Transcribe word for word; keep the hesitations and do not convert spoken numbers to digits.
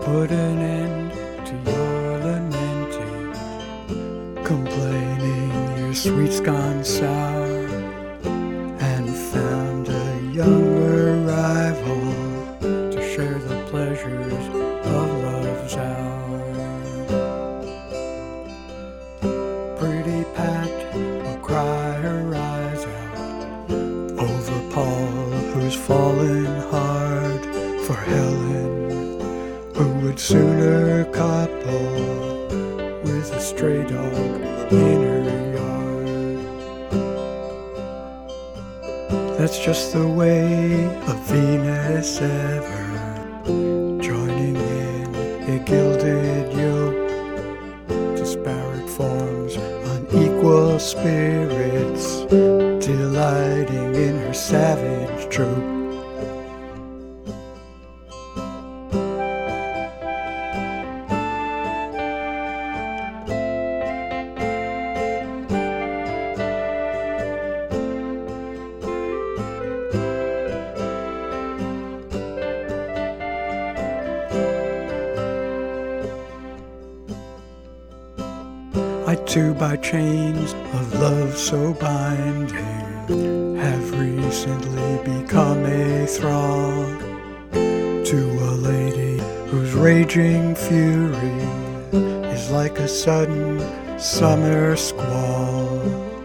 put an end to your lamenting, complaining your sweet's gone sour, and found a younger rival to share the pleasures of love's hour. Pretty Pat will cry her eyes out over Paul, who's fallen hard for Helen, who would sooner couple with a stray dog in her yard. That's just the way of Venus ever, joining in a gilded yoke, disparate forms, unequal spirits, delighting in her savage trope. I too, by chains of love so binding, have recently become a thrall to a lady whose raging fury is like a sudden summer squall.